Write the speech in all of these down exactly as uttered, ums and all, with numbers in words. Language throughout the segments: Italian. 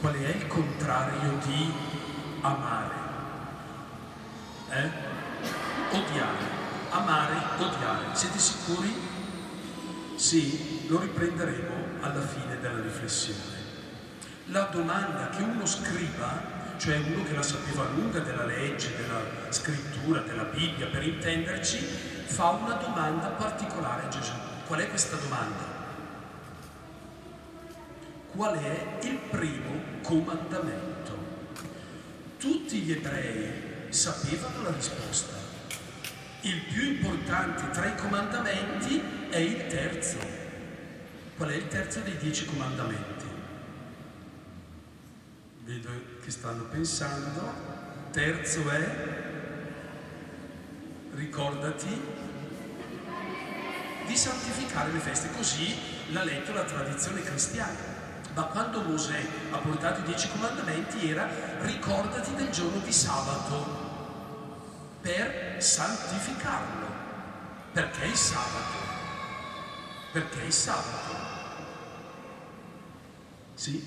qual è il contrario di amare? Eh? Odiare. Amare, odiare. Siete sicuri? Sì, lo riprenderemo alla fine della riflessione. La domanda che uno scriba, cioè uno che la sapeva lunga della legge, della scrittura, della Bibbia, per intenderci, fa una domanda particolare a Gesù. Qual è questa domanda? Qual è il primo comandamento? Tutti gli ebrei sapevano la risposta. Il più importante tra i comandamenti è il terzo. Qual è il terzo dei dieci comandamenti? Vedo che stanno pensando. Terzo è, ricordati di santificare le feste. Così l'ha letto la tradizione cristiana. Ma quando Mosè ha portato i dieci comandamenti era ricordati del giorno di sabato per santificarlo. Perché il sabato? Perché il sabato? Sì?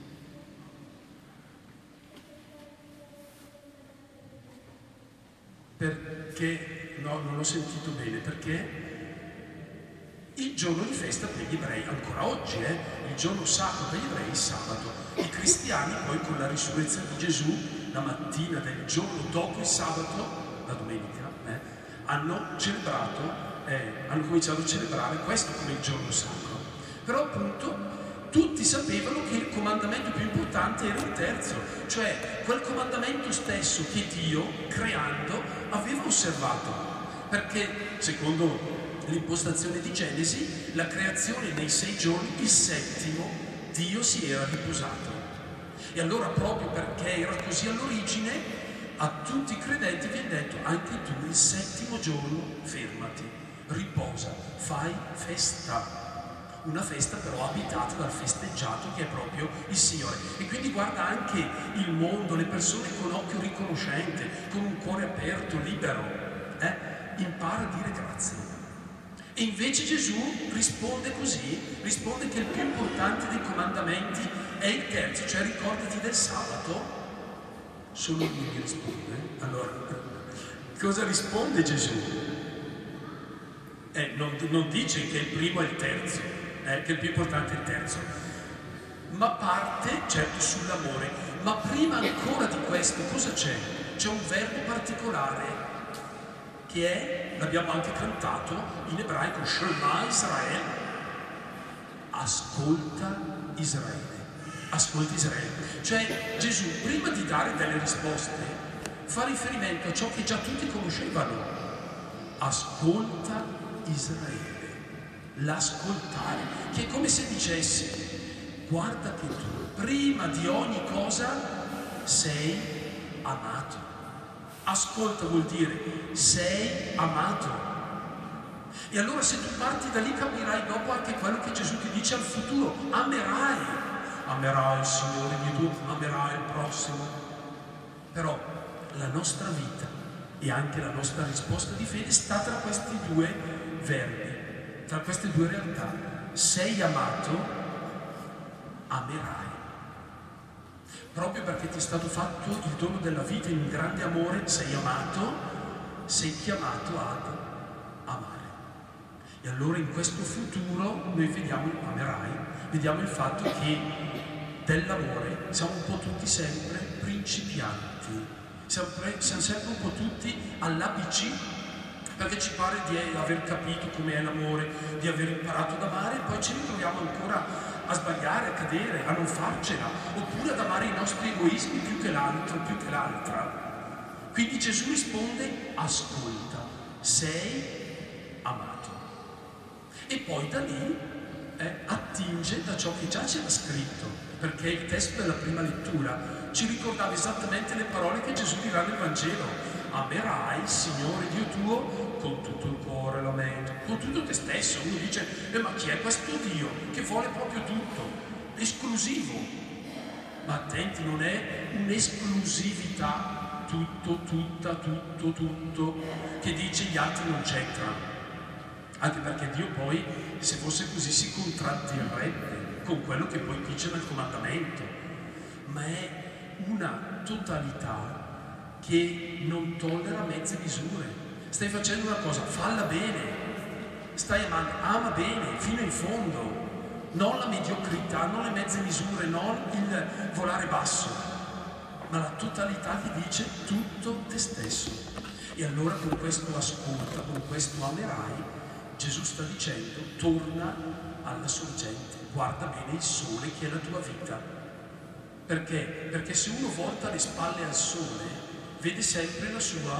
Perché, no, non l'ho sentito bene, perché il giorno di festa per gli ebrei, ancora oggi, eh, il giorno sacro per gli ebrei è il sabato. I cristiani poi con la risurrezione di Gesù, la mattina del giorno dopo il sabato, la domenica, eh, hanno celebrato, eh, hanno cominciato a celebrare questo come il giorno sacro. Però appunto tutti sapevano che il comandamento più importante era il terzo, cioè quel comandamento stesso che Dio, creando, aveva osservato. Perché secondo l'impostazione di Genesi, la creazione nei sei giorni, il settimo, Dio si era riposato. E allora proprio perché era così all'origine, a tutti i credenti viene detto: anche tu il settimo giorno fermati, riposa, fai festa. Una festa però abitata dal festeggiato che è proprio il Signore. E quindi guarda anche il mondo, le persone con occhio riconoscente, con un cuore aperto, libero, eh? impara a dire grazie. E invece Gesù risponde così, risponde che il più importante dei comandamenti è il terzo, cioè ricordati del sabato. Solo lui mi risponde. Allora, cosa risponde Gesù? Eh, non, non dice che il primo è il terzo, eh, che il più importante è il terzo, ma parte, certo, sull'amore. Ma prima ancora di questo cosa c'è? C'è un verbo particolare che è, l'abbiamo anche cantato in ebraico, Shema Israel, ascolta Israele, ascolta Israele. Cioè Gesù, prima di dare delle risposte, fa riferimento a ciò che già tutti conoscevano. Ascolta Israele, l'ascoltare, che è come se dicesse: guarda che tu, prima di ogni cosa, sei amato. Ascolta vuol dire sei amato. E allora se tu parti da lì capirai dopo anche quello che Gesù ti dice al futuro: amerai, amerai il Signore Dio tuo, amerai il prossimo. Però la nostra vita e anche la nostra risposta di fede sta tra questi due verbi, tra queste due realtà. Sei amato, amerai. Proprio perché ti è stato fatto il dono della vita in un grande amore, sei amato, sei chiamato ad amare. E allora in questo futuro noi vediamo, amerai, vediamo il fatto che dell'amore siamo un po' tutti sempre principianti, siamo, siamo sempre un po' tutti all'A B C, perché ci pare di aver capito com'è l'amore, di aver imparato ad amare, e poi ci ritroviamo ancora a sbagliare, a cadere, a non farcela, oppure ad amare i nostri egoismi più che l'altro, più che l'altra. Quindi Gesù risponde: ascolta, sei amato. E poi da lì eh, attinge da ciò che già c'era scritto, perché il testo della prima lettura ci ricordava esattamente le parole che Gesù dirà nel Vangelo: amerai il Signore Dio tuo con tutto il cuore, la mente, con tutto te stesso. Uno dice: eh, ma chi è questo Dio che vuole proprio tutto, esclusivo? Ma attenti, non è un'esclusività tutto, tutta, tutto, tutto, che dice gli altri non c'entrano. Anche perché Dio poi, se fosse così, si contraddirebbe con quello che poi dice nel comandamento. ma è una totalità che non tollera mezze misure. Stai facendo una cosa, falla bene, stai amando, ama bene, fino in fondo, non la mediocrità, non le mezze misure, non il volare basso, ma la totalità che dice tutto te stesso. E allora con questo ascolta, con questo amerai, Gesù sta dicendo, torna alla sorgente, guarda bene il sole che è la tua vita. Perché? Perché se uno volta le spalle al sole, vede sempre la sua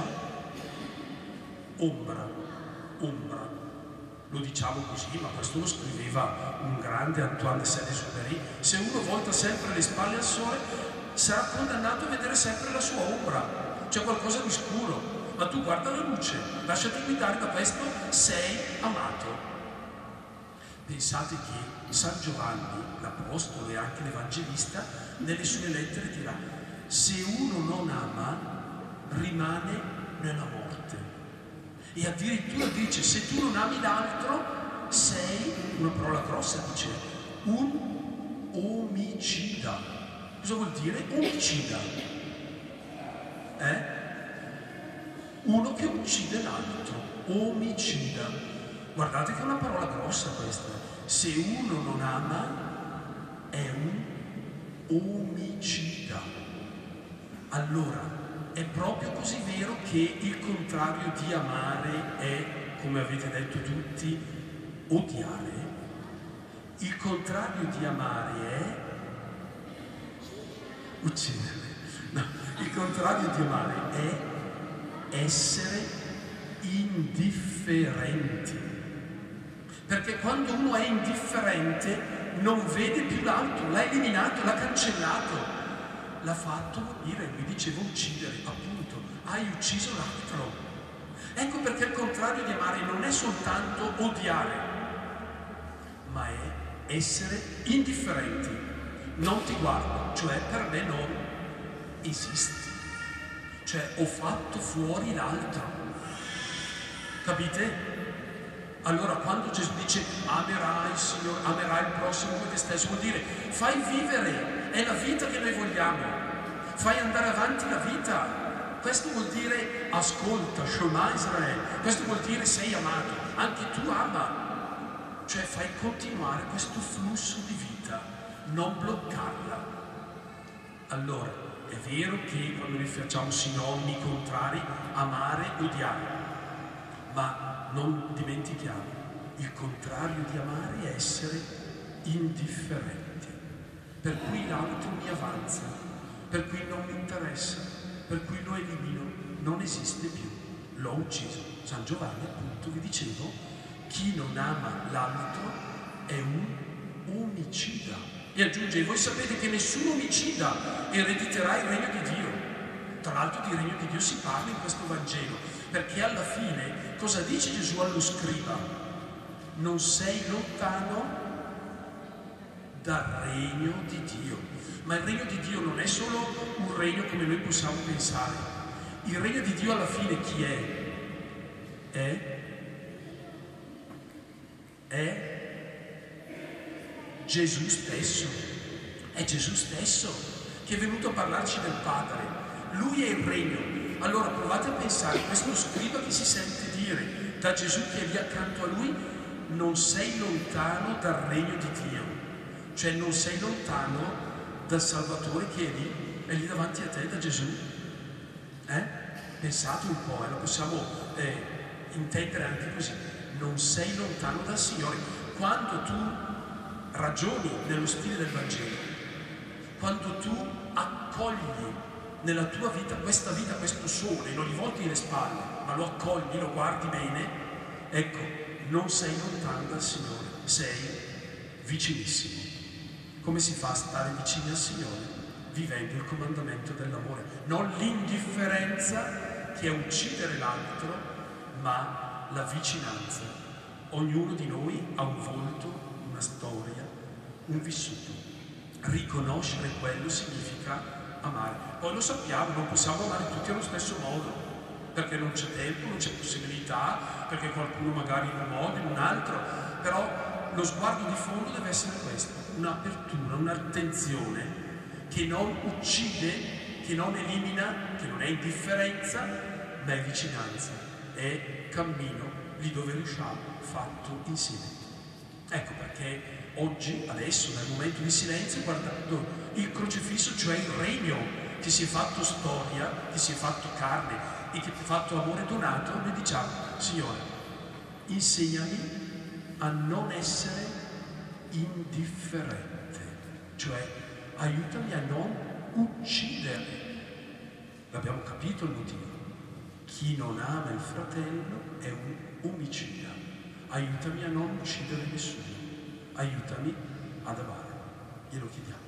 ombra, ombra. Lo diciamo così, ma questo lo scriveva un grande Antoine de Saint-Exupéry. Se uno volta sempre le spalle al sole, sarà condannato a vedere sempre la sua ombra. C'è qualcosa di scuro. Ma tu guarda la luce, lasciati guidare da questo, sei amato. Pensate che San Giovanni, l'Apostolo e anche l'Evangelista, nelle sue lettere dirà: se uno non ama, rimane nella morte. E addirittura dice: se tu non ami l'altro, sei, una parola grossa, dice, un omicida. Cosa vuol dire omicida? Eh? Uno che uccide l'altro, omicida. Guardate che è una parola grossa questa. Se uno non ama, è un omicida. Allora, è proprio così vero che il contrario di amare è, come avete detto tutti, odiare. Il contrario di amare è uccidere. No, il contrario di amare è essere indifferenti. Perché quando uno è indifferente non vede più l'altro, l'ha eliminato, l'ha cancellato, l'ha fatto morire. Mi dicevo uccidere, appunto, hai ucciso l'altro. Ecco perché il contrario di amare non è soltanto odiare, ma è essere indifferenti. Non ti guardo, cioè per me non esisti. Cioè ho fatto fuori l'altro. Capite? Allora quando Gesù dice amerai il Signore, amerai il prossimo come te stesso, vuol dire fai vivere, è la vita che noi vogliamo, fai andare avanti la vita. Questo vuol dire ascolta, Shema Israele, questo vuol dire sei amato, anche tu ama, cioè fai continuare questo flusso di vita, non bloccarla. Allora, è vero che quando noi facciamo sinonimi contrari, amare, odiare, ma non dimentichiamo, il contrario di amare è essere indifferenti, per cui l'altro mi avanza, per cui non mi interessa, per cui lo elimino, non esiste più, l'ho ucciso. San Giovanni, appunto, vi dicevo, chi non ama l'altro è un omicida. E aggiunge, voi sapete che nessun omicida erediterà il regno di Dio. Tra l'altro di regno di Dio si parla in questo Vangelo, perché alla fine cosa dice Gesù allo scriba? Non sei lontano dal regno di Dio. Ma il regno di Dio non è solo un regno come noi possiamo pensare. Il regno di Dio alla fine chi è? È? È Gesù stesso. È Gesù stesso che è venuto a parlarci del Padre. Lui è il regno. Allora provate a pensare, questo scriba che si sente dire da Gesù che è lì accanto a lui, non sei lontano dal regno di Dio, cioè non sei lontano dal Salvatore che è lì, è lì davanti a te, da Gesù. Eh? Pensate un po', eh? Lo possiamo eh, intendere anche così. Non sei lontano dal Signore. Quando tu ragioni nello stile del Vangelo, quando tu accogli nella tua vita questa vita, questo sole, non gli volti le spalle, ma lo accogli, lo guardi bene, ecco, non sei lontano dal Signore, sei vicinissimo. Come si fa a stare vicini al Signore? Vivendo il comandamento dell'amore, non l'indifferenza che è uccidere l'altro, ma la vicinanza. Ognuno di noi ha un volto, una storia, un vissuto. Riconoscere quello significa amare. Poi lo sappiamo, non possiamo amare tutti allo stesso modo, perché non c'è tempo, non c'è possibilità, perché qualcuno magari in un modo, in un altro, però lo sguardo di fondo deve essere questo, un'apertura, un'attenzione che non uccide, che non elimina, che non è indifferenza, ma è vicinanza, è cammino lì dove riusciamo, fatto insieme. Ecco perché oggi, adesso, nel momento di silenzio, guardando il crocifisso, cioè il regno che si è fatto storia, che si è fatto carne e che si è fatto amore donato, noi diciamo: Signore, insegnami a non essere indifferente, cioè aiutami a non uccidere. L'abbiamo capito il motivo. Chi non ama il fratello è un omicida. Aiutami a non uccidere nessuno, aiutami ad amare. Glielo chiediamo.